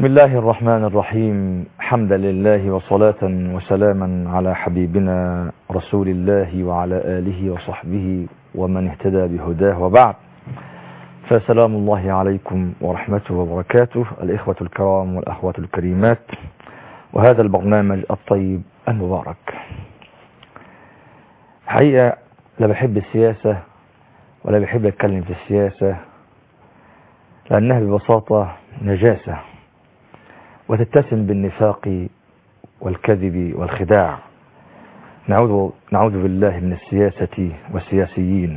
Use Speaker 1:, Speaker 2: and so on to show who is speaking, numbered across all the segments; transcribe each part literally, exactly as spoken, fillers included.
Speaker 1: بسم الله الرحمن الرحيم. حمدا لله وصلاة وسلاما على حبيبنا رسول الله وعلى آله وصحبه ومن اهتدى بهداه، وبعد، فسلام الله عليكم ورحمته وبركاته الإخوة الكرام والأخوات الكريمات، وهذا البرنامج الطيب المبارك. حقيقة لا بحب السياسة ولا بحب أتكلم في السياسة، لأنها ببساطة نجاسة وتتسم بالنفاق والكذب والخداع. نعوذ, نعوذ بالله من السياسة والسياسيين.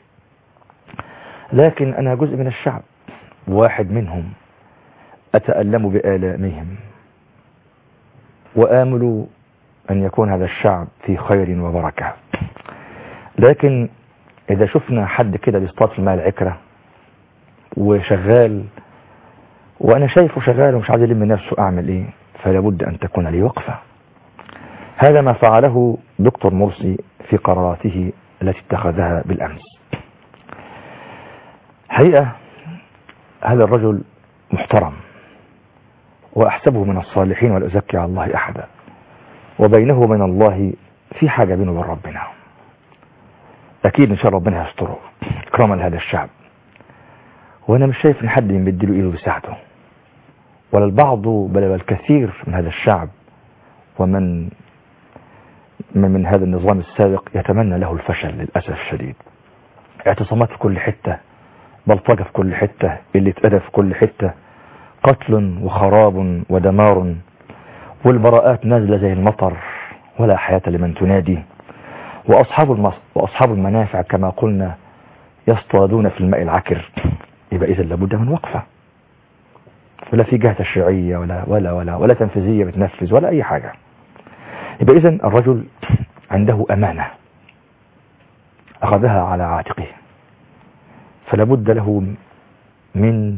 Speaker 1: لكن أنا جزء من الشعب، واحد منهم، أتألم بآلامهم وآمل أن يكون هذا الشعب في خير وبركة. لكن إذا شفنا حد كده بيصطاد في الماء العكرة وشغال، وأنا شايفه شغال ومش عايز يلم نفسه، أعمل إيه؟ فلا بد أن تكون لي وقفة. هذا ما فعله دكتور مرسي في قراراته التي اتخذها بالأمس. حقيقة هذا الرجل محترم وأحسبه من الصالحين ولا أزكي على الله أحدا، وبينه وبين الله في حاجة بينه وبين ربنا. أكيد إن شاء الله ربنا يستره إكراما لهذا الشعب، وأنا مش شايف إن حد يمدله إيده بيساعده، ولا البعض بل الكثير من هذا الشعب ومن من, من هذا النظام السابق يتمنى له الفشل للأسف الشديد. اعتصامات في كل حتة، بلطجة في كل حتة، قلة أدب في كل حتة، قتل وخراب ودمار، والبراءات نازلة زي المطر ولا حياة لمن تنادي، وأصحاب, المص... وأصحاب المنافع كما قلنا يصطادون في الماء العكر. يبقى إذا لابد من وقفة، ولا في جهة تشريعية ولا ولا ولا ولا تنفيذية بتنفذ ولا أي حاجة. يبقى إذا الرجل عنده أمانة أخذها على عاتقه، فلا بد له من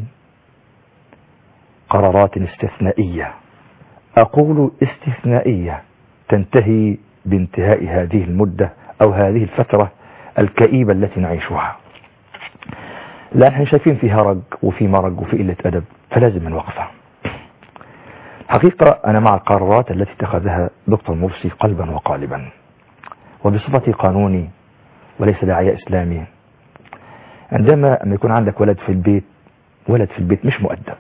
Speaker 1: قرارات استثنائية، أقول استثنائية، تنتهي بانتهاء هذه المدة أو هذه الفترة الكئيبة التي نعيشها. لأن احنا شايفين في هرج وفي مرج وفي قلة أدب، فلازم من وقفة. حقيقة أنا مع القرارات التي اتخذها دكتور مرسي قلبا وقالبا، وبصفتي قانوني وليس داعية إسلامي. عندما يكون عندك ولد في البيت، ولد في البيت مش مؤدب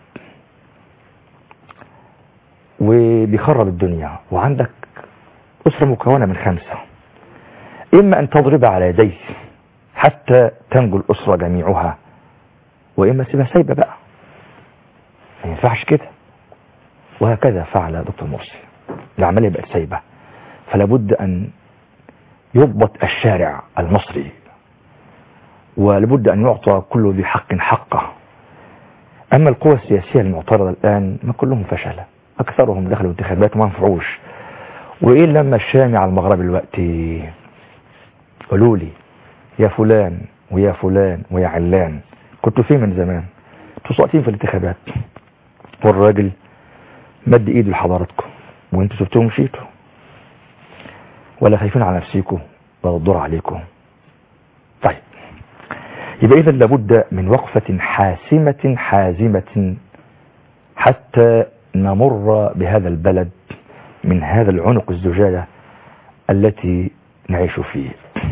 Speaker 1: وبيخرب الدنيا، وعندك أسرة مكونة من خمسة، إما أن تضرب على يديه حتى تنجو الأسرة جميعها، وإما سيبها سايبة بقى، ما ينفعش كده. وهكذا فعل دكتور مرسي، العملية بقت سايبة. فلا بد أن يضبط الشارع المصري، ولابد أن يعطى كل ذي حق حقه. أما القوى السياسية المعترضة الآن ما كلهم فشل، أكثرهم دخلوا انتخابات وما نفعوش. وإيه لما الشامي على المغرب الوقت قالوا لي يا فلان ويا فلان ويا علان، كنتوا فين من زمان؟ انتوا ساقطين في الانتخابات، والراجل مد ايده لحضراتكم وانتوا سبتوهم مشيتوا، ولا خايفين على نفسيكم ولا الدور عليكم. طيب، يبقى اذا لابد من وقفة حاسمة حازمة حتى نمر بهذا البلد من هذا العنق الزجاجة التي نعيش فيه.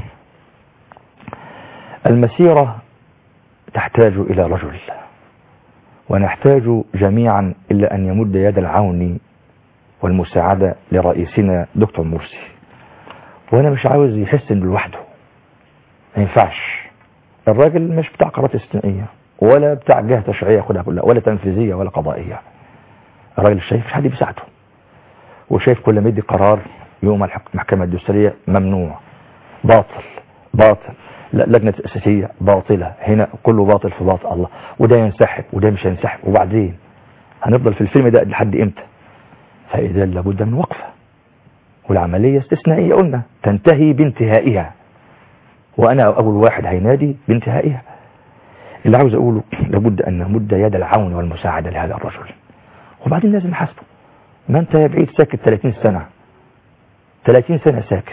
Speaker 1: المسيرة تحتاج إلى رجل، ونحتاج جميعا إلا أن يمد يد العون والمساعدة لرئيسنا دكتور مرسي. وأنا مش عاوز يحس إنه لوحده، ما ينفعش. الراجل مش بتاع قرارات استثنائية ولا بتاع جهة تشريعية كلها كلها ولا تنفيذية ولا قضائية. الراجل شايف مش حد بيساعده، وشايف كل ما يدي قرار يوم المحكمة الدستورية ممنوع، باطل باطل، لا لجنة أساسية باطلة، هنا كله باطل في باطل. الله، وده ينسحب وده مش ينسحب، وبعدين هنفضل في الفيلم ده لحد امتى؟ فإذا لابد من وقفة، والعملية استثنائية قلنا تنتهي بانتهائها، وأنا أول واحد هينادي بانتهائها. اللي عاوز أقوله لابد أن نمد يد العون والمساعدة لهذا الرجل، وبعدين لازم نحاسبه. ما أنت يا بعيد ساكت ثلاثين سنة، ثلاثين سنة ساكت،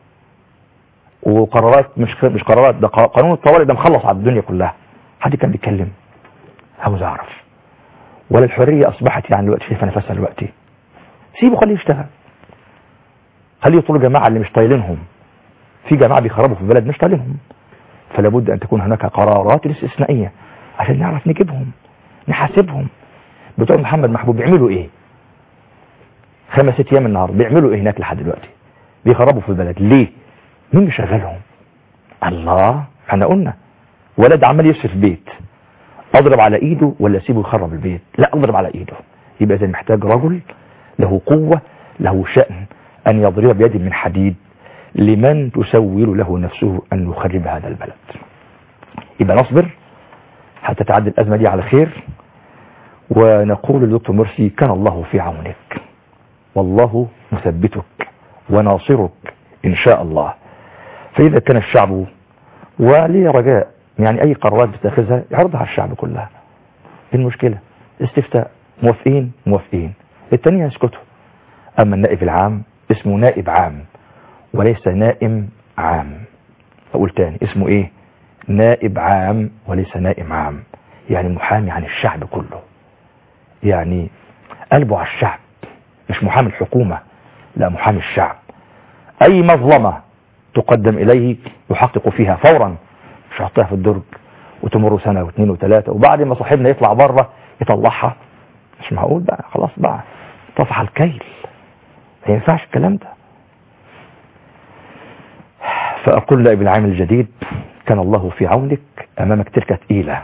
Speaker 1: وقرارات مش مش قرارات، ده قانون الطوارئ ده مخلص على الدنيا كلها. حد كان بيتكلم؟ عاوز اعرف. ولا الحرية أصبحت يعني الوقت شايفة نفسها الوقت. سيبه خليه يشتغل، خليه يطلوا جماعة اللي مش طايلينهم. في جماعة بيخربوا في البلد مش طايلينهم، فلا بد أن تكون هناك قرارات استثنائية عشان نعرف نجيبهم نحاسبهم. بتوع محمد محبوب بيعملوا ايه خمس ست ايام النهار؟ بيعملوا ايه هناك لحد دلوقتي؟ بيخربوا في البلد ليه؟ مين بيشغلهم؟ الله. احنا قلنا ولد عمال يصرف بيت، اضرب على ايده ولا اسيبه يخرب البيت؟ لا، اضرب على ايده. يبقى اذا محتاج رجل له قوة له شأن ان يضرب بيد من حديد لمن تسول له نفسه ان يخرب هذا البلد. يبقى نصبر حتى تعدي الازمة دي على خير، ونقول للدكتور مرسي كان الله في عونك، والله مثبتك وناصرك إن شاء الله. فإذا كان الشعب ولي رجاء يعني أي قرارات بتاخذها يعرضها على الشعب كلها. المشكلة استفتاء، موافقين موافقين، التانية يسكتوا. أما النائب العام اسمه نائب عام وليس نائم عام. أقول تاني، اسمه إيه؟ نائب عام وليس نائم عام، يعني محامي عن الشعب كله، يعني قلبه على الشعب، مش محامي الحكومة، لا محامي الشعب. أي مظلمة تقدم إليه يحقق فيها فورا، مش يحطها في الدرج وتمر سنة واثنين وثلاثة وبعد ما صاحبنا يطلع بره يطلعها. مش معقول بقى، خلاص بقى طفح الكيل، ما ينفعش الكلام ده. فأقول لأبي العام الجديد كان الله في عونك، أمامك تلك تقيلة.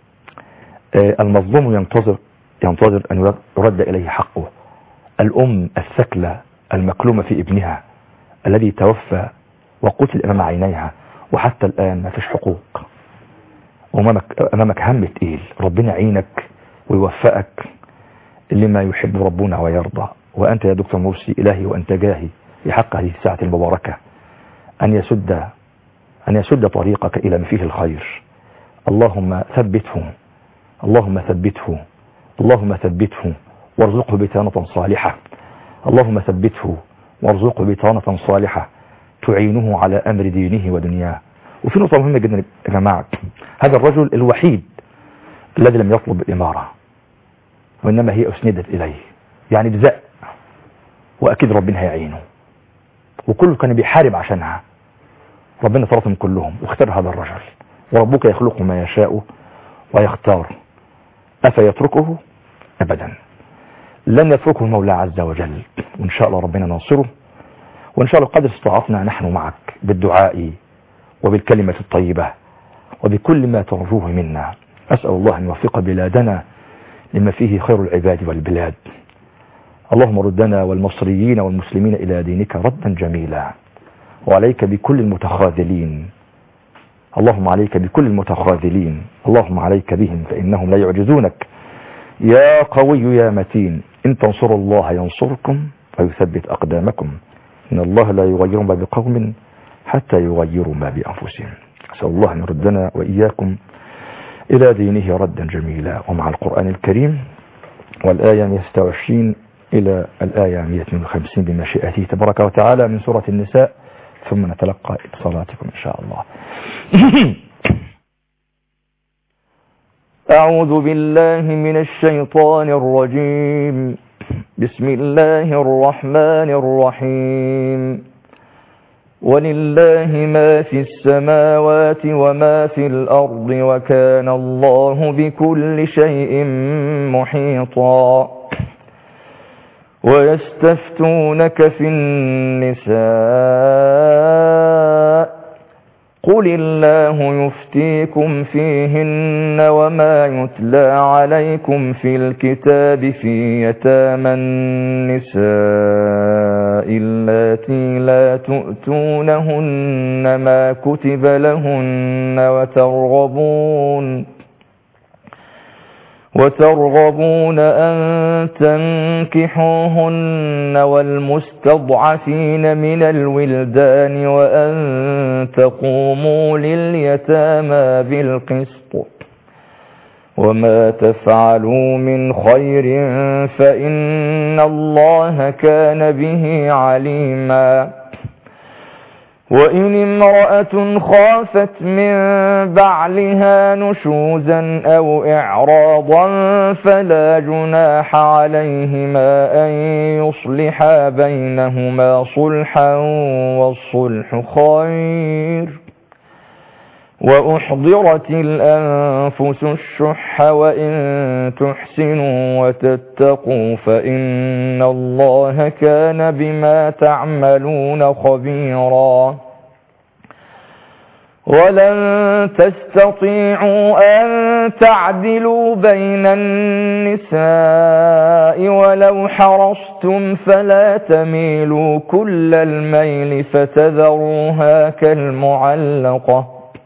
Speaker 1: المظلوم ينتظر ينتظر أن يرد إليه حقه. الأم الثكلة المكلومة في ابنها الذي توفى وقتل أمام عينيها وحتى الآن ما فيش حقوق. أمامك, أمامك هم تقيل، ربنا يعينك ويوفقك لما يحب ربنا ويرضى. وأنت يا دكتور مرسي إلهي وأنت جاهي بحق هذه الساعة المباركة أن يسد أن يسد طريقك إلى ما فيه الخير. اللهم ثبته اللهم ثبته اللهم ثبته وارزقه بطانة صالحة. اللهم ثبته وارزقه بطانة صالحة تعينه على أمر دينه ودنياه. وفي نقطة مهمة جدا يا جماعة، هذا الرجل الوحيد الذي لم يطلب الإمارة وإنما هي أسندت إليه، يعني بزق، وأكيد ربنا هيعينه، وكله كان بيحارب عشانها. ربنا طردهم كلهم واختار هذا الرجل. وربك يخلق ما يشاء ويختار، أفيتركه؟ أبدا، لن يتركه المولى عز وجل. وإن شاء الله ربنا ننصره، وإن شاء الله قد استطعنا نحن معك بالدعاء وبالكلمة الطيبة وبكل ما ترجوه منا. أسأل الله أن يوفق بلادنا لما فيه خير العباد والبلاد. اللهم ردنا والمصريين والمسلمين إلى دينك ردا جميلا، وعليك بكل المتخاذلين. اللهم عليك بكل المتخاذلين، اللهم عليك بهم فإنهم لا يعجزونك. يا قوي يا متين، إن تنصروا الله ينصركم ويثبت أقدامكم. إن الله لا يغير ما بقوم حتى يغيروا ما بأنفسهم. أسأل الله أن يردنا وإياكم إلى دينه ردا جميلا. ومع القرآن الكريم والآية مئة وستة وعشرين إلى الآية مئة واثنين وخمسين بمشيئته تبارك وتعالى من سورة النساء، ثم نتلقى اتصالاتكم إن شاء الله. أعوذ بالله من الشيطان الرجيم. بسم الله الرحمن الرحيم. ولله ما في السماوات وما في الأرض وكان الله بكل شيء محيطا. ويستفتونك في النساء قل الله يفتيكم فيهن وما يتلى عليكم في الكتاب في يتامى النساء اللاتي لا تؤتونهن ما كتب لهن وترغبون وترغبون أن تنكحوهن والمستضعفين من الولدان وأن تقوموا لليتامى بالقسط وما تفعلوا من خير فإن الله كان به عليما.
Speaker 2: وإن امرأة خافت من بعلها نشوزا أو إعراضا فلا جناح عليهما أن يصلحا بينهما صلحا والصلح خير. وأحضرت الأنفس الشح وإن تحسنوا وتتقوا فإن الله كان بما تعملون خبيرا. ولن تستطيعوا أن تعدلوا بين النساء ولو حرصتم فلا تميلوا كل الميل فتذروها كالمعلقة.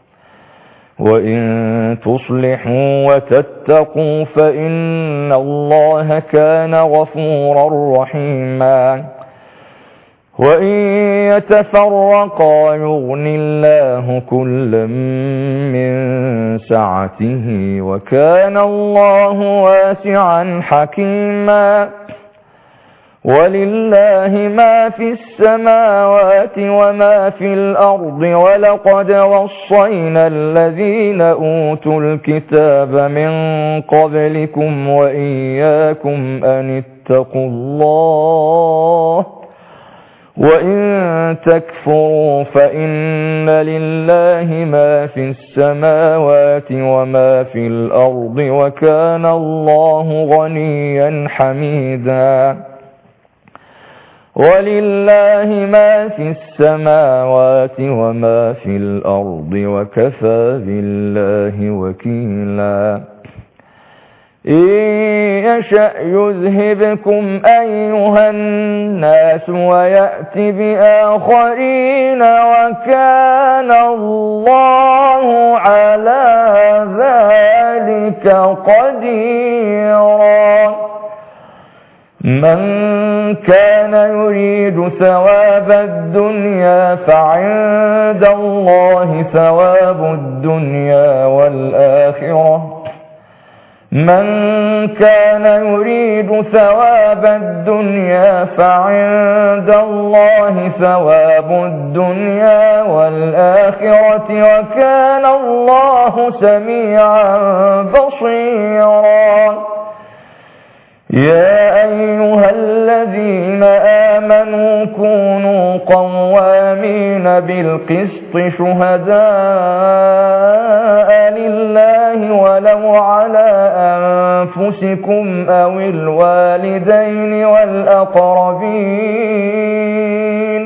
Speaker 2: وإن تصلحوا وتتقوا فإن الله كان غفورا رحيما. وإن يتفرقا يغن الله كلا من سعته وكان الله واسعا حكيما. ولله ما في السماوات وما في الأرض ولقد وصينا الذين أوتوا الكتاب من قبلكم وإياكم أن اتقوا الله وإن تكفروا فإن لله ما في السماوات وما في الأرض وكان الله غنيا حميدا. ولله ما في السماوات وما في الأرض وكفى بالله وكيلا. إن يشأ يذهبكم أيها الناس ويأت بآخرين وكان الله على ذلك قديرا. من كان يريد ثواب الدنيا فعند الله ثواب الدنيا والآخرة. من كان يريد ثواب الدنيا فعند الله ثواب الدنيا والآخرة وكان الله سميعا بصيرا. يا أيها الذين آمنوا كونوا قوامين بالقسط شهداء لله ولو على أنفسكم أو الوالدين والأقربين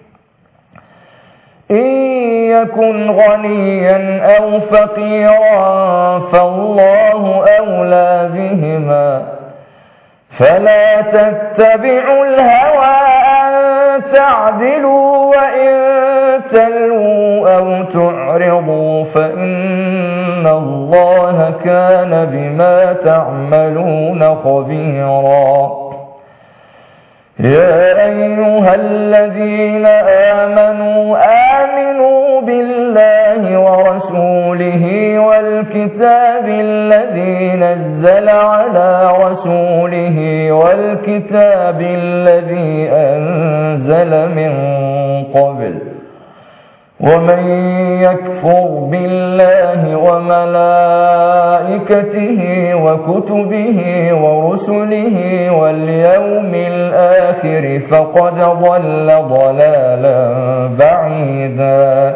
Speaker 2: إن يكن غنيا أو فقيرا فالله أولى بهما فلا تتبعوا الهوى أن تعدلوا وإن تلووا أو تعرضوا فإن الله كان بما تعملون خبيرا. يا أيها الذين آمنوا آمنوا بالله ورسوله والكتاب الذي نزل على رسوله والكتاب الذي أنزل من قبل ومن يكفر بالله وملائكته وكتبه ورسله واليوم الآخر فقد ضل ضلالا بعيدا.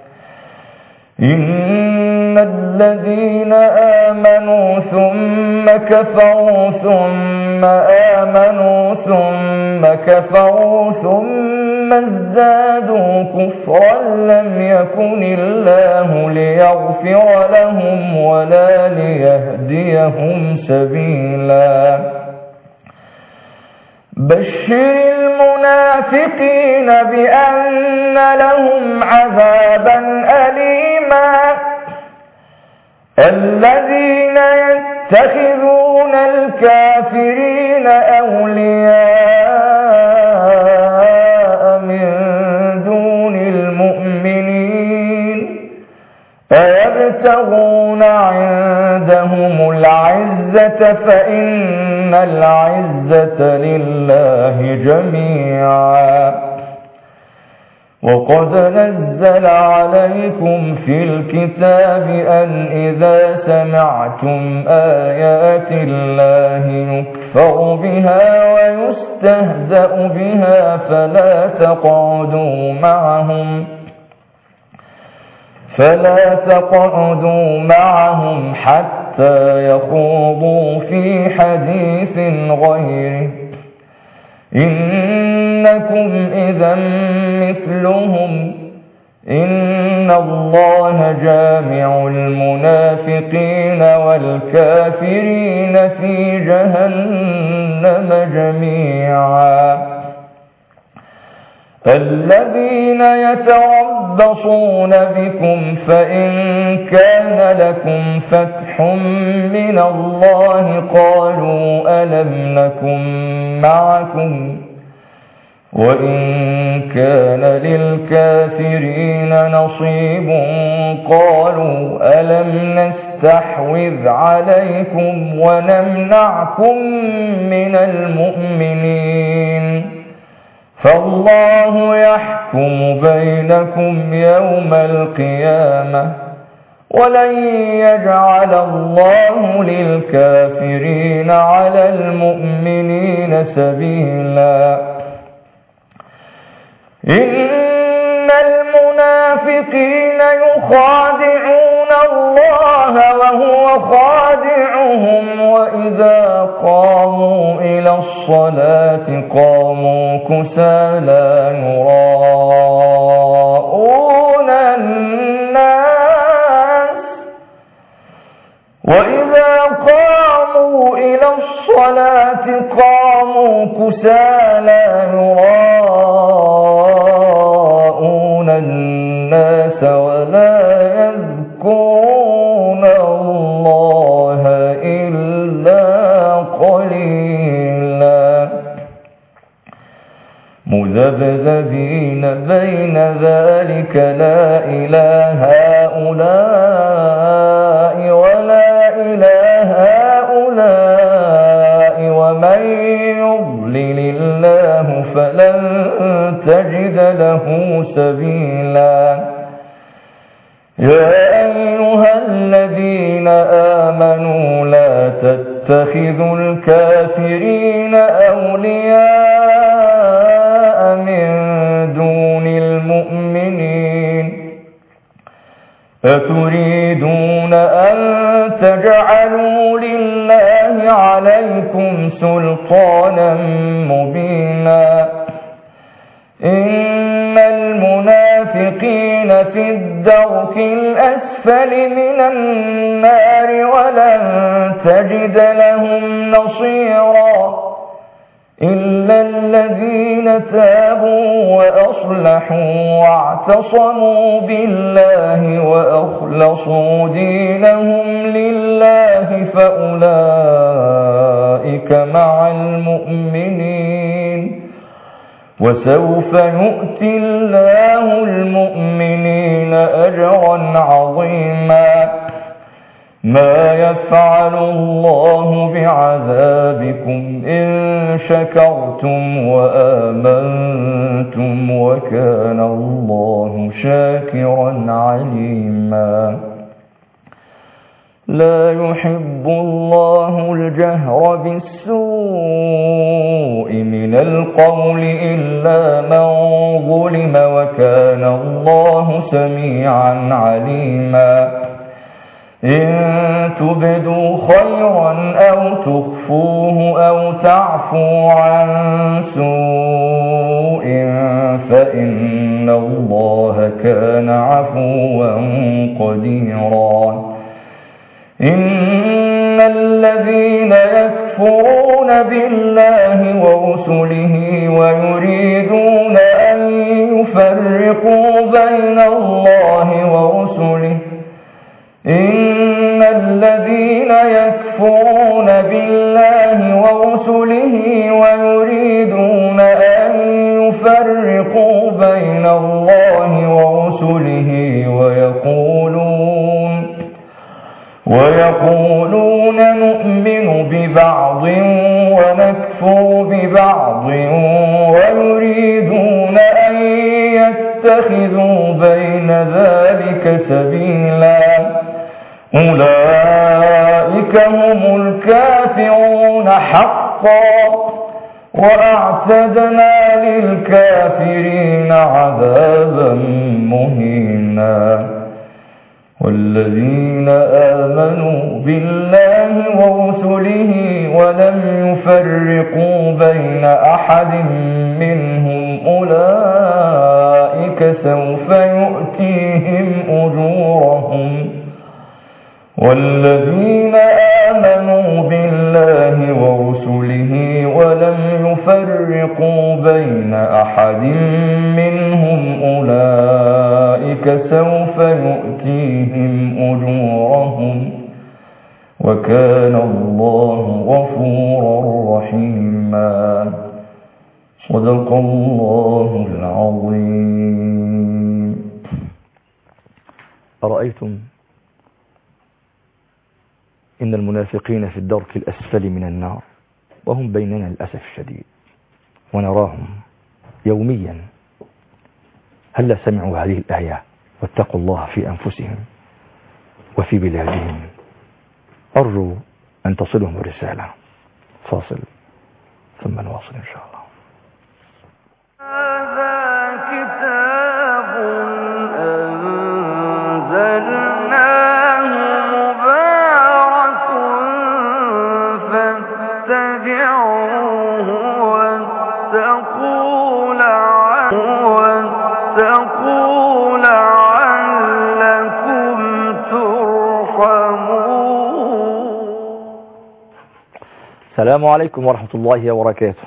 Speaker 2: إن الذين آمنوا ثم كفروا ثم آمنوا ثم كفروا ثم ازدادوا كفرا لم يكن الله ليغفر لهم ولا ليهديهم سبيلا. بشر المنافقين بأن لهم عذابا أليما. الذين يتخذون الكافرين أولياء من دون المؤمنين أيبتغون عندهم العزة فإن العزة لله جميعا. وقد نزل عليكم في الكتاب أن إذا سمعتم آيات الله يكفر بها ويستهزأ بها فلا تقعدوا معهم فلا تقعدوا معهم حتى يخوضوا في حديث غيره إنكم إذا مثلهم إن الله جامع المنافقين والكافرين في جهنم جميعا الذين يتربصون بكم فإن كان لكم فتح من الله قالوا ألم نكن معكم وإن كان للكافرين نصيب قالوا ألم نستحوذ عليكم ونمنعكم من المؤمنين فالله يحكم بينكم يوم القيامة ولن يجعل الله للكافرين على المؤمنين سبيلا إن المنافقين يخادعون الله وهو خادعهم وإذا قاموا إلى الصلاة قاموا كسالى يراءون الناس وإذا قاموا إلى الصلاة قاموا كسالى يراءون الناس ولا يذكرون الله إلا قليلا مذبذبين بين ذلك لا إلى هؤلاء ولا إلى هؤلاء ومن يضلل الله فلن تجد له سبيلا يا أيها الذين آمنوا لا تتخذوا الكافرين أولياء من دون المؤمنين أتريدون أن تجعلوا لله عليكم سلطانا مبينا إن المنافقين في الدرك الأسفل من النار ولن تجد لهم نصيرا إلا الذين تابوا وأصلحوا واعتصموا بالله وأخلصوا دينهم لله فأولئك مع المؤمنين وسوف يؤتي الله المؤمنين أجرا عظيما ما يفعل الله بعذابكم إن شكرتم وآمنتم وكان الله شاكرا عليما لا يحب الله الجهر بالسوء من القول إلا من ظلم وكان الله سميعا عليما إن تبدوا خيرا أو تخفوه أو تعفوا عن سوء فإن الله كان عفوا قديرا إن الذين يكفرون بالله ورسله ويريدون أن يفرقوا بين الله ورسله إن الذين يكفرون بالله ورسله ويريدون أن يفرقوا بين الله ورسله ويقولون ويقولون نؤمن ببعض ونكفر ببعض ويريدون أن يتبعوا يتخذوا بين ذلك سبيلا أولئك هم الكافرون حقا وأعتدنا للكافرين عذابا مهينا والذين آمنوا بالله ورسله ولم يفرقوا بين أحد منهم أولئك سوف يؤتيهم أجورهم والذين آمنوا بالله ورسله ولم يفرقوا بين أحد منهم أولئك سوف يؤتيهم أجورهم وكان الله غفورا رحيما صدق الله العظيم.
Speaker 1: أرأيتم إن المنافقين في الدرك الأسفل من النار وهم بيننا للأسف الشديد ونراهم يوميا. هل سمعوا هذه الآية واتقوا الله في أنفسهم وفي بلادهم؟ أرجو أن تصلهم الرسالة. فاصل ثم نواصل إن شاء الله.
Speaker 3: هذا كتاب أنزلناه مبارك فاتبعوه واتقوا واتقوا لعلكم ترحمون.
Speaker 1: السلام عليكم ورحمة الله وبركاته.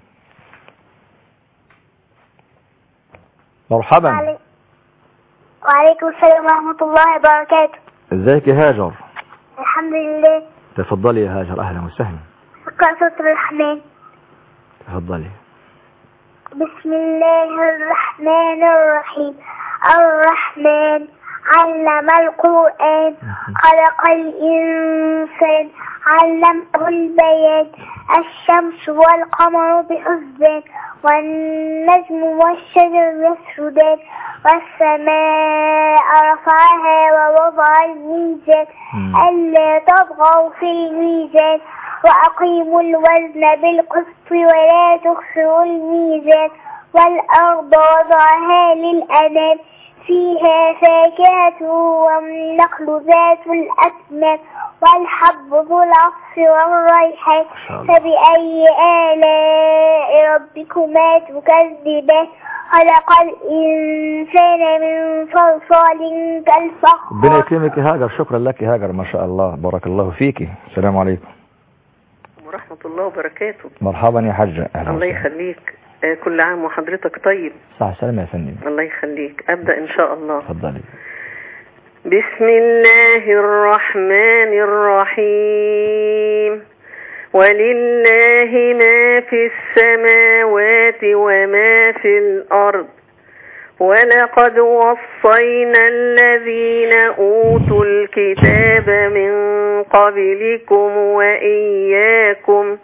Speaker 1: مرحبا.
Speaker 4: وعليكم السلام ورحمة الله وبركاته.
Speaker 1: ازيك يا هاجر؟
Speaker 4: الحمد لله.
Speaker 1: تفضلي يا هاجر. اهلا وسهلا.
Speaker 4: اقرأ سورة الرحمن.
Speaker 1: تفضلي.
Speaker 4: بسم الله الرحمن الرحيم. الرحمن علم القرآن خلق الإنسان علمه البيان الشمس والقمر بحسبان والنجم والشجر يسجدان والسماء رفعها ووضع الميزان ألا تطغوا في الميزان وأقيموا الوزن بالقسط ولا تخسروا الميزان والأرض وضعها للأنام فيها فاكهة والنخل ذات الأكمام والحب ذو العصف والريحان فبأي آلاء ربكما تكذبان خلق الإنسان من صلصال كالفخار.
Speaker 1: ربنا يكرمك يا هاجر. شكرا لك يا هاجر. ما شاء الله بارك الله فيك. السلام عليكم
Speaker 5: ورحمة الله وبركاته.
Speaker 1: مرحبا يا حاجة.
Speaker 5: الله يخليك. آه كل عام وحضرتك طيب.
Speaker 1: صح سلام يا فندم.
Speaker 5: الله يخليك. أبدأ إن شاء الله.
Speaker 1: تفضلي.
Speaker 5: بسم الله الرحمن الرحيم. ولله ما في السماوات وما في الأرض ولقد وصينا الذين أوتوا الكتاب من قبلكم وإياكم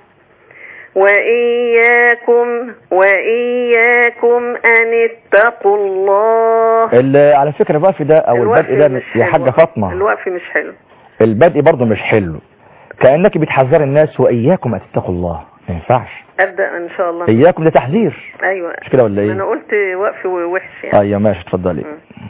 Speaker 5: وإياكم وإياكم أن اتقوا الله.
Speaker 1: على فكرة الوقف ده أو البدء ده يا حاجة فاطمة
Speaker 5: الوقف مش حلو.
Speaker 1: البدء برضه مش حلو. كأنك بتحذر الناس وإياكم أن تتقوا الله. ما ينفعش.
Speaker 5: أبدأ إن شاء الله.
Speaker 1: إياكم ده تحذير.
Speaker 5: أيوة مش
Speaker 1: كده ولا إيه؟
Speaker 5: أنا قلت وقف وحش يعني.
Speaker 1: أيوة ماشي اتفضلي.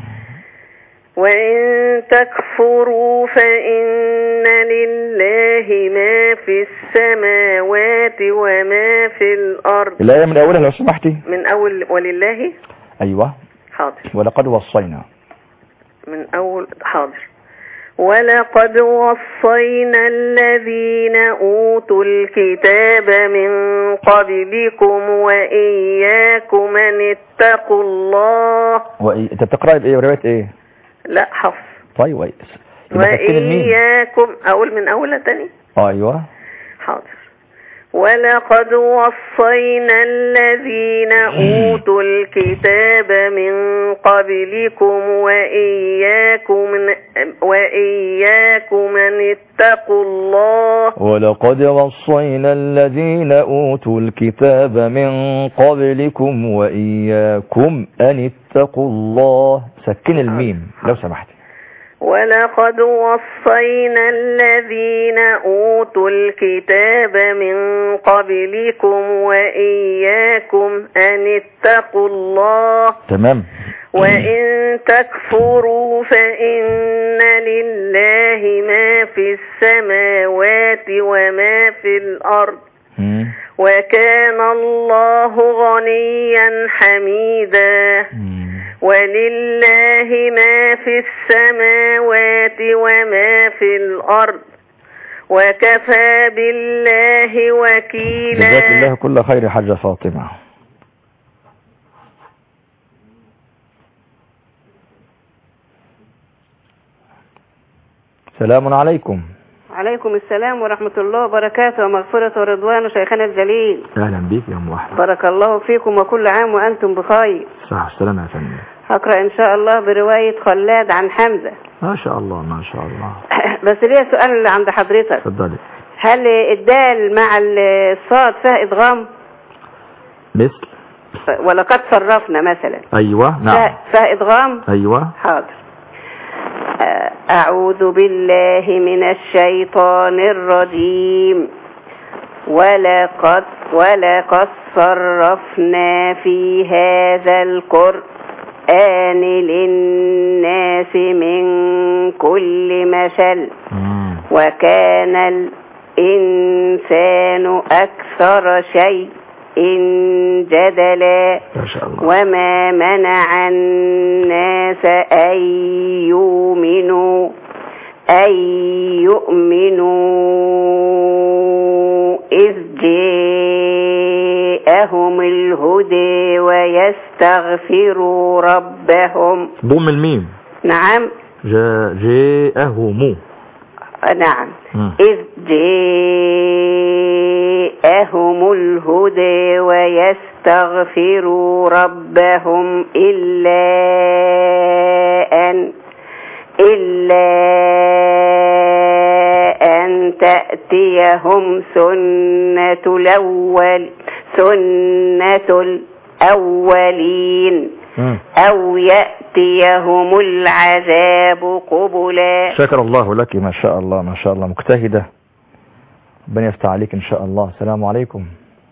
Speaker 5: وإن تكفروا فإن لله ما في السماوات وما في الأرض.
Speaker 1: الآية من أولها لو سمحتي.
Speaker 5: من أول ولله.
Speaker 1: أيوة
Speaker 5: حاضر.
Speaker 1: ولقد وصينا.
Speaker 5: من أول حاضر. ولقد وصينا الذين أوتوا الكتاب من قبلكم وإياكم أن اتقوا الله.
Speaker 1: وإي... أنت بتقرأي بإيه ورواية إيه؟
Speaker 5: لا حفظ.
Speaker 1: طيب وإيه؟
Speaker 5: وإياكم أقول من أولى تاني.
Speaker 1: أيوة
Speaker 5: حاضر. ولقد وصينا الذين أوتوا الكتاب من قبلكم وإياكم وإياكم أن اتقوا الله.
Speaker 1: ولقد وصينا الذين أوتوا الكتاب من قبلكم وإياكم أن اتقوا الله. سكن الميم لو سمحت.
Speaker 5: ولقد وصينا الذين أوتوا الكتاب من قبلكم وإياكم أن اتقوا الله.
Speaker 1: تمام.
Speaker 5: وإن تكفروا فإن لله ما في السماوات وما في الأرض
Speaker 1: مم.
Speaker 5: وكان الله غنيا حميدا.
Speaker 1: مم.
Speaker 5: ولله ما في السماوات وما في الأرض وكفى بالله وكيلا.
Speaker 1: جزاك الله كل خير حاجة فاطمة. السلام عليكم.
Speaker 6: عليكم السلام ورحمة الله وبركاته ومغفرة ورضوان شيخنا الجليل.
Speaker 1: أهلا بك يا أم أحمد.
Speaker 6: بارك الله فيكم وكل عام وأنتم بخير.
Speaker 1: صح السلام يا فندم.
Speaker 6: هقرأ إن شاء الله برواية خلاد عن حمزة.
Speaker 1: ما شاء الله ما شاء الله.
Speaker 6: بس ليه سؤال اللي عند حضرتك.
Speaker 1: اتفضلي.
Speaker 6: هل الدال مع الصاد فيها إدغام؟
Speaker 1: مثل
Speaker 6: ولقد صرفنا مثلا.
Speaker 1: أيوة نعم.
Speaker 6: فيها إدغام؟
Speaker 1: أيوة.
Speaker 6: حاضر. أعوذ بالله من الشيطان الرجيم. ولقد ولقد صرفنا في هذا القرآن للناس من كل مثل وكان الإنسان أكثر شيء جدلا وما منع الناس أن يؤمنوا أن يؤمنوا إذ جاءهم الهدى ويستغفروا ربهم.
Speaker 1: ضم الميم.
Speaker 6: نعم.
Speaker 1: جاء جاءهم.
Speaker 6: نعم. إذ جاءهم الهدى ويستغفروا ربهم إلا أن إلا أن تأتيهم سنة الأول سنة الأولين أو يأتيهم العذاب قبلا.
Speaker 1: شكر الله لك ما شاء الله ما شاء الله مجتهدة. ربنا يفتح عليك إن شاء الله. السلام عليكم.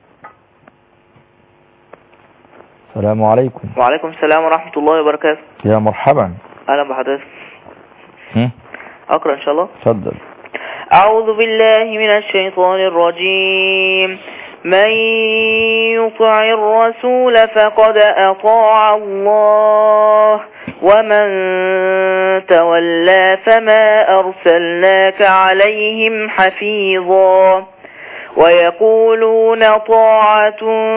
Speaker 1: السلام عليكم.
Speaker 7: وعليكم السلام ورحمة الله وبركاته.
Speaker 1: يا مرحبا.
Speaker 7: أهلا بحضرتك. أقرأ إن شاء الله.
Speaker 1: تفضل.
Speaker 7: أعوذ بالله من الشيطان الرجيم. من يطع الرسول فقد أطاع الله ومن تولى فما أرسلناك عليهم حفيظا ويقولون طاعة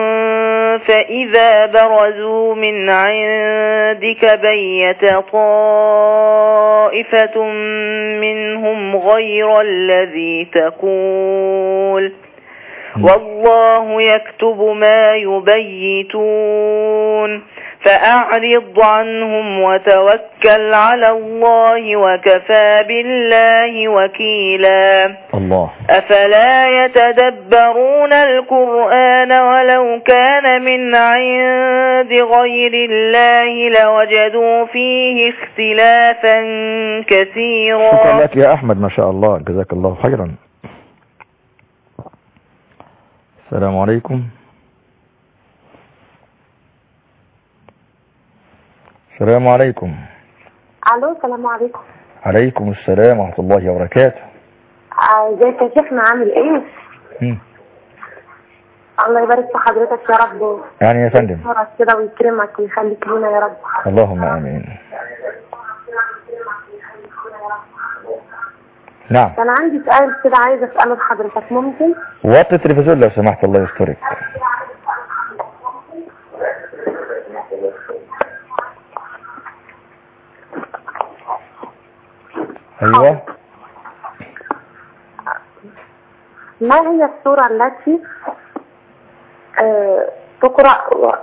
Speaker 7: فإذا برزوا من عندك بيت طائفة منهم غير الذي تقول والله يكتب ما يبيتون فأعرض عنهم وتوكل على الله وكفى بالله وكيلا.
Speaker 1: الله.
Speaker 7: أفلا يتدبرون القرآن ولو كان من عند غير الله لوجدوا فيه اختلافا كثيرا.
Speaker 1: شكرا لك يا أحمد ما شاء الله جزاك الله خيرا. السلام عليكم. السلام عليكم.
Speaker 4: الو السلام عليكم.
Speaker 1: عليكم السلام ورحمة الله وبركاته.
Speaker 4: ازيك يا شيخنا عامل ايه؟
Speaker 1: مم.
Speaker 4: الله يبارك في حضرتك يا رب.
Speaker 1: يعني يا فندم.
Speaker 4: يبارك كده ويكرمك ويخليك لنا يا رب.
Speaker 1: اللهم امين. نعم.
Speaker 4: انا عندي سؤال كده عايزه اساله لحضرتك ممكن؟
Speaker 1: وطي التلفزيون لو سمحت الله يسترك. ايوه.
Speaker 4: ما هي السورة التي أه تقرأ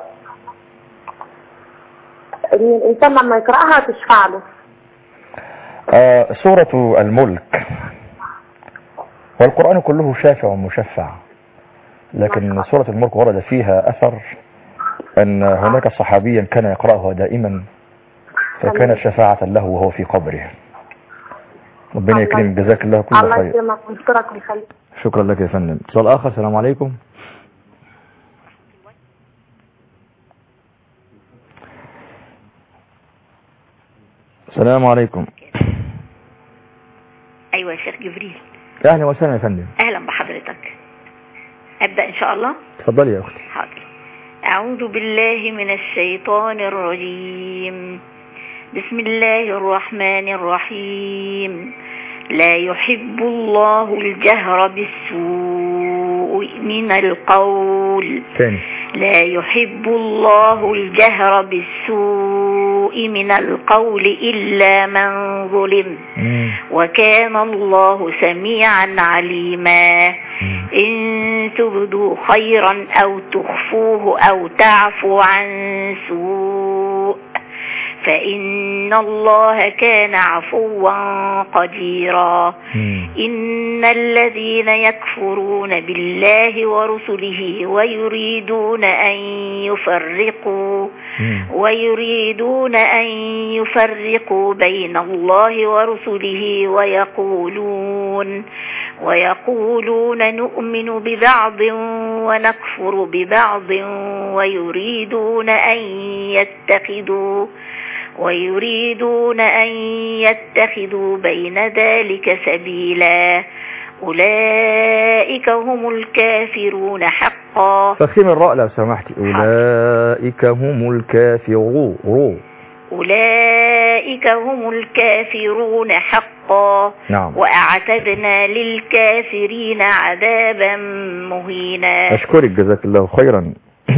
Speaker 4: ان الانسان لما يقرأها تشفع له؟
Speaker 1: آه سورة الملك والقرآن كله شافع ومشفع، لكن سورة الملك ورد فيها أثر أن هناك صحابيا كان يقرأها دائما فكانت شفاعة له وهو في قبره. ربنا يكرمك، جزاك الله كل
Speaker 4: الله
Speaker 1: خير.
Speaker 4: يكرمك ويسترك ويخليك.
Speaker 1: شكرا لك يا فندم. اتصال آخر. السلام عليكم. السلام عليكم.
Speaker 8: ايوه يا شيخ جبريل.
Speaker 1: اهلا وسهلا يا فندم.
Speaker 8: اهلا بحضرتك. ابدا ان شاء الله.
Speaker 1: اتفضلي يا اختي.
Speaker 8: حاضر. اعوذ بالله من الشيطان الرجيم. بسم الله الرحمن الرحيم. لا يحب الله الجهر بالسوء من القول.
Speaker 1: ثاني.
Speaker 8: لا يحب الله الجهر بالسوء من القول إلا من ظلم.
Speaker 1: مم.
Speaker 8: وكان الله سميعا عليما.
Speaker 1: مم.
Speaker 8: إن تبدوا خيرا أو تخفوه أو تعفوا عن سوء فإن الله كان عفوا قديرا.
Speaker 1: مم.
Speaker 8: إن الذين يكفرون بالله ورسله ويريدون أن يفرقوا
Speaker 1: مم.
Speaker 8: ويريدون أن يفرقوا بين الله ورسله ويقولون ويقولون نؤمن ببعض ونكفر ببعض ويريدون أن يتخذوا ويريدون أن يتخذوا بين ذلك سبيلا. أولئك هم الكافرون حقا.
Speaker 1: فخيم الراء لو سمحتي. أولئك هم الكافرون.
Speaker 8: أولئك هم الكافرون حقا.
Speaker 1: نعم.
Speaker 8: وأعتدنا للكافرين عذابا مهينا.
Speaker 1: أشكرك، جزاك الله خيرا.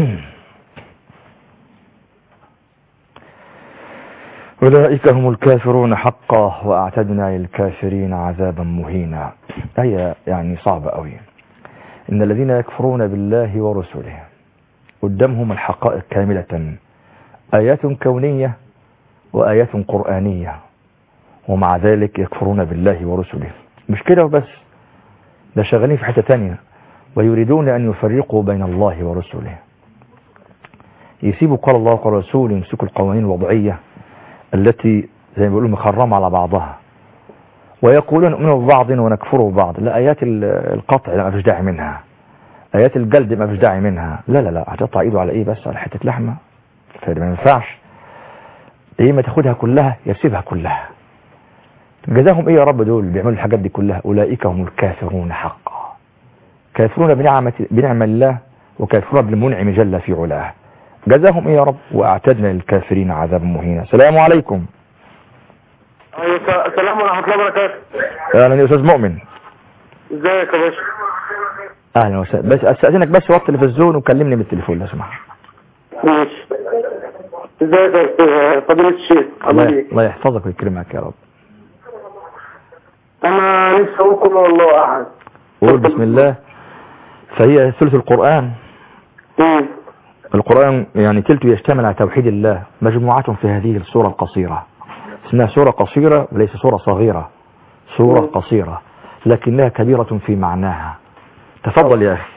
Speaker 1: أولئك هم الكافرون حقا وأعتدنا للكافرين عذابا مهينا. هي يعني صعبة قوي. إن الذين يكفرون بالله ورسله قدامهم الحقائق كاملة، آيات كونية وآيات قرآنية، ومع ذلك يكفرون بالله ورسله. مش كده وبس، ده شغالين في حتة تانية، ويريدون أن يفرقوا بين الله ورسله. يسيبوا قال الله وقال رسول، يمسكوا القوانين الوضعية التي زي ما بيقولوا مخرمة على بعضها، ويقولون نؤمن ببعض ونكفر ببعض. لا، آيات القطع لا، ما فيش داعي منها. آيات الجلد ما فيش داعي منها. لا لا لا، هتقطع ايده على ايه؟ بس على حتة لحمة، فما ينفعش. ايه ما تاخدها كلها يسيبها كلها. جزاهم ايه يا رب دول بيعملوا الحاجات دي كلها؟ أولئك هم الكافرون حقا. كافرون بنعمة بنعم الله وكافرون بالمنعم جل في علاه. جزاهم ايه يا رب؟ واعتدنا للكافرين عذابا مهينا. السلام عليكم.
Speaker 9: السلام ورحمة الله وبركاته.
Speaker 1: اهلا يا استاذ مؤمن.
Speaker 9: ازيك يا باشا؟
Speaker 1: اهلا وسهلا. بس استاذنك بس وقت التلفزيون وكلمني بالتليفون لو سمحت.
Speaker 9: ماشي. ازيك يا فضيلة الشيخ؟
Speaker 1: الله الله يحفظك ويكرمك يا رب.
Speaker 9: انا لسه اقول قل هو الله احد.
Speaker 1: قول بسم الله. فهي ثلث القرآن.
Speaker 9: امم
Speaker 1: القرآن يعني تلته يشتمل على توحيد الله، مجموعة في هذه السورة القصيرة. اسمها سورة قصيرة وليس سورة صغيرة، سورة مم. قصيرة لكنها كبيرة في معناها. تفضل يا أخي.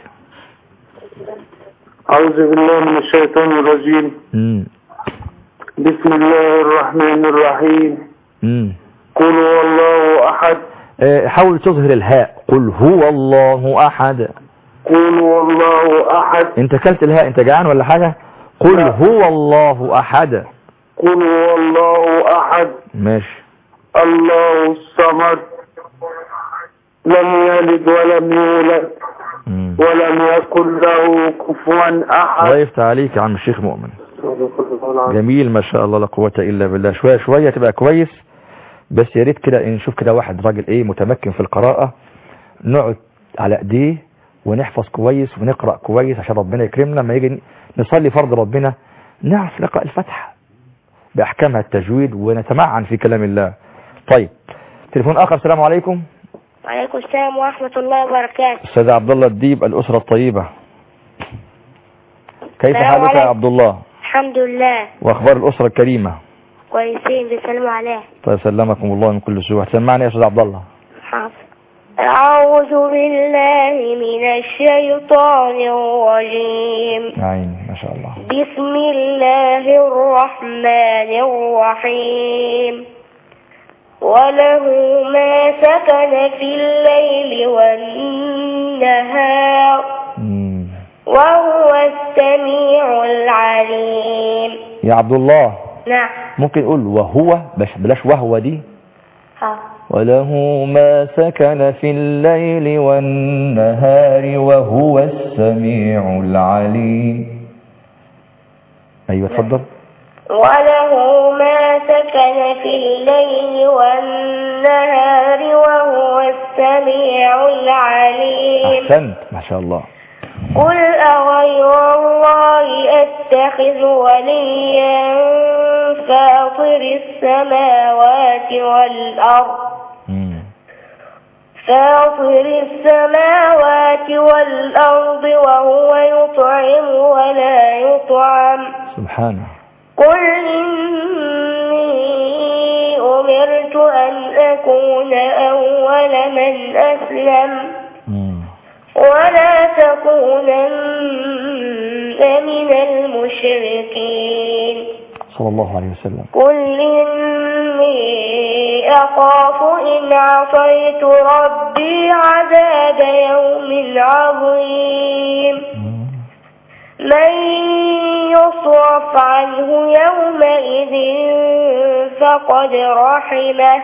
Speaker 9: أعوذ بالله من الشيطان الرجيم.
Speaker 1: مم.
Speaker 9: بسم الله الرحمن الرحيم.
Speaker 1: مم.
Speaker 9: قل هو الله أحد.
Speaker 1: اه حاول تظهر الهاء. قل هو الله أحد.
Speaker 9: قل هو الله أحد.
Speaker 1: انت كلت الهاء، انت جعان ولا حاجة؟ قل لا. هو الله أحد.
Speaker 9: قل هو الله أحد.
Speaker 1: ماشي.
Speaker 9: الله الصمد لم يلد ولم يولد
Speaker 1: مم.
Speaker 9: ولم يكن له كفوا أحد.
Speaker 1: الله يفتح عليك يا عم الشيخ مؤمن. جميل ما شاء الله لا قوة إلا بالله. شوية شوية تبقى كويس، بس يا ريت كده نشوف كده واحد راجل ايه متمكن في القراءة، نقعد على ايديه ونحفظ كويس ونقرأ كويس عشان ربنا يكرمنا لما يجي نصلي فرض ربنا نعرف نقرأ الفاتحة بأحكامها التجويد ونتمعن في كلام الله. طيب تليفون آخر. السلام عليكم.
Speaker 4: وعليكم السلام ورحمة الله وبركاته.
Speaker 1: أستاذ عبد الله الديب، الأسرة الطيبة، كيف حالك يا عبد الله؟
Speaker 4: الحمد لله.
Speaker 1: وأخبار الأسرة الكريمة؟
Speaker 4: كويسين بيسلموا عليه.
Speaker 1: طيب سلمكم الله من كل سوء. هتسمعني يا أستاذ عبد الله؟
Speaker 4: حاضر. أعوذ
Speaker 10: أعوذ بالله من الشيطان الرجيم.
Speaker 1: عيني ما شاء الله.
Speaker 10: بسم الله الرحمن الرحيم. وله ما سكن في الليل والنهار
Speaker 1: مم.
Speaker 10: وهو السميع العليم.
Speaker 1: يا عبد الله.
Speaker 10: نعم.
Speaker 1: ممكن يقول وهو بلاش وهو دي.
Speaker 10: ها.
Speaker 1: وله ما سكن في الليل والنهار وهو السميع العليم. أيوة اتفضل.
Speaker 10: وله ما سكن في الليل والنهار وهو السميع العليم.
Speaker 1: أحسنت ما شاء الله.
Speaker 10: قل أغير الله أتخذ وليا فاطر السماوات والأرض فاطر السماوات والأرض وهو يطعم ولا يطعم
Speaker 1: سبحانه.
Speaker 10: قل إني أمرت أن أكون أول من أسلم ولا تكونن من المشركين.
Speaker 1: صلى الله عليه وسلم.
Speaker 10: قل إني أخاف إن عصيت ربي عذاب يوم عظيم. من يصرف عنه يومئذ فقد رحمه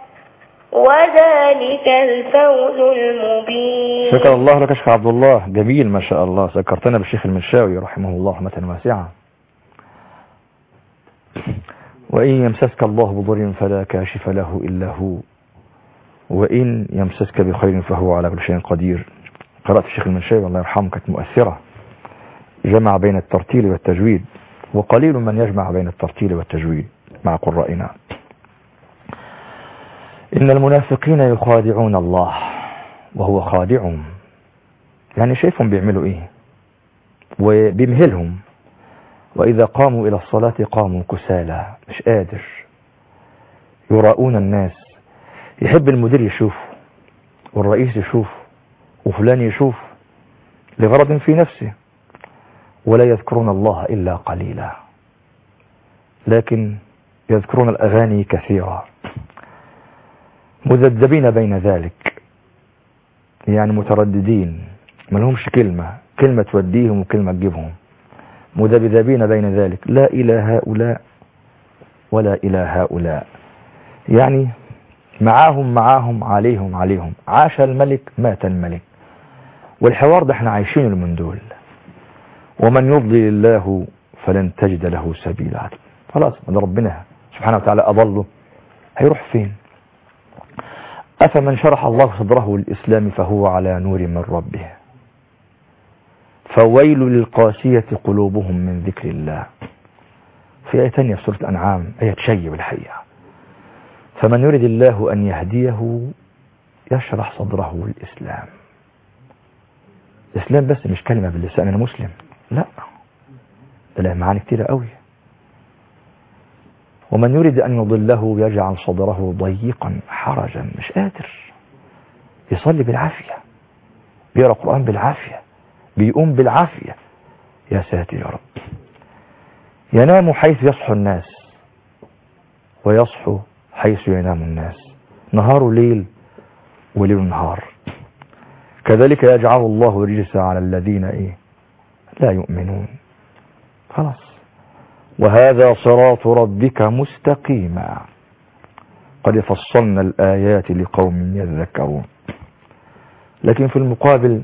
Speaker 10: وذلك الفوز المبين.
Speaker 1: شكر الله لك شيخ عبد الله. جميل ما شاء الله. ذكرتنا بالشيخ المنشاوي رحمه الله رحمة واسعة. وإن يمسسك الله بضر فلا كاشف له إلا هو وإن يمسسك بخير فهو على كل شيء قدير. قرأت الشيخ المنشاوي الله يرحمه كانت مؤثرة. جمع بين الترتيل والتجويد وقليل من يجمع بين الترتيل والتجويد مع قرائنا. إن المنافقين يخادعون الله وهو خادعهم. يعني شايفهم بيعملوا إيه وبيمهلهم. وإذا قاموا إلى الصلاة قاموا كسالى مش قادر. يراؤون الناس. يحب المدير يشوفه والرئيس يشوفه وفلان يشوف لغرض في نفسه ولا يذكرون الله إلا قليلا. لكن يذكرون الأغاني كثيرا مذبذبين بين ذلك. يعني مترددين ما لهمش كلمة كلمة توديهم وكلمة تجيبهم. مذبذبين بين ذلك لا إلى هؤلاء ولا إلى هؤلاء. يعني معاهم معاهم عليهم عليهم. عاش الملك مات الملك. والحوار ده احنا عايشينه من دول. ومن يضلل الله فلن تجد له سبيلا. خلاص من ربنا سبحانه وتعالى أضله هيروح فين؟ أفمن شرح الله صدره للإسلام فهو على نور من ربه فويل للقاسية قلوبهم من ذكر الله. في آية ثانية في سورة الأنعام آية تشيب الحقيقة. فمن يريد الله أن يهديه يشرح صدره للإسلام. الإسلام بس مش كلمة باللسان أنا مسلم لا ده له معاني كتيرة قوي. ومن يريد أن يضله يجعل صدره ضيقا حرجا مش قادر. يصلي بالعافية بيقرأ القرآن بالعافية بيقوم بالعافية. يا ساتر يا رب. ينام حيث يصحو الناس ويصحو حيث ينام الناس. نهار ليل وليل نهار. كذلك يجعل الله الرجس على الذين إيه لا يؤمنون. خلاص. وهذا صراط ربك مستقيما قد فصلنا الآيات لقوم يذكرون. لكن في المقابل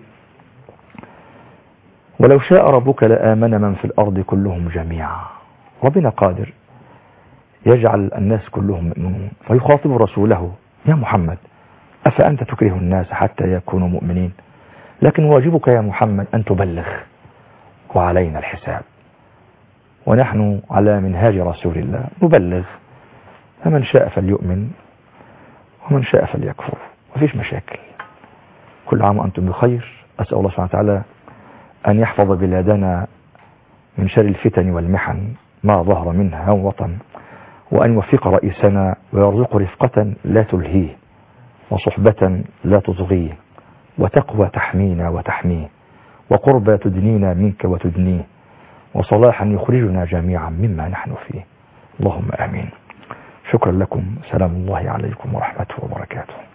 Speaker 1: ولو شاء ربك لآمن من في الأرض كلهم جميعا. ربنا قادر يجعل الناس كلهم مؤمنون. فيخاطب رسوله يا محمد أفأنت تكره الناس حتى يكونوا مؤمنين. لكن واجبك يا محمد أن تبلغ وعلينا الحساب. ونحن على منهاج رسول الله نبلغ. فمن شاء فليؤمن ومن شاء فليكفر. مفيش مشاكل. كل عام وأنتم بخير. أسأل الله سبحانه وتعالى أن يحفظ بلادنا من شر الفتن والمحن ما ظهر منها وطن. وأن يوفق رئيسنا ويرزق رفقة لا تلهيه وصحبة لا تطغيه وتقوى تحمينا وتحميه، وقربى تدنينا منك وتدنيه، وصلاحا يخرجنا جميعا مما نحن فيه. اللهم آمين. شكرا لكم. سلام الله عليكم ورحمته وبركاته.